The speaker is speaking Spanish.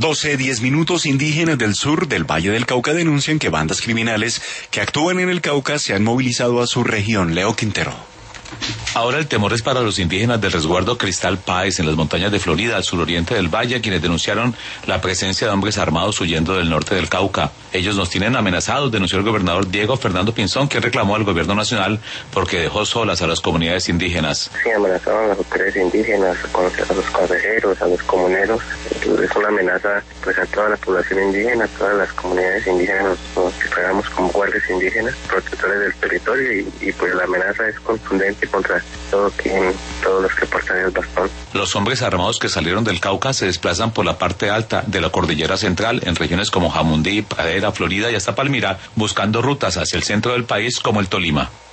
12:10. Indígenas del sur del Valle del Cauca denuncian que bandas criminales que actúan en el Cauca se han movilizado a su región. Leo Quintero. Ahora el temor es para los indígenas del resguardo Cristal Páez en las montañas de Florida, al suroriente del valle, quienes denunciaron la presencia de hombres armados huyendo del norte del Cauca. Ellos nos tienen amenazados, denunció el gobernador Diego Fernando Pinzón, quien reclamó al gobierno nacional porque dejó solas a las comunidades indígenas. Sí, amenazaron a las autoridades indígenas, a los consejeros, a los comuneros. Es una amenaza pues a toda la población indígena, a todas las comunidades indígenas. Nos declaramos como guardias indígenas, protectores del territorio y pues la amenaza es contundente contra todos los que portan el bastón. Los hombres armados que salieron del Cauca se desplazan por la parte alta de la cordillera central en regiones como Jamundí, Pradera, Florida y hasta Palmira, buscando rutas hacia el centro del país como el Tolima.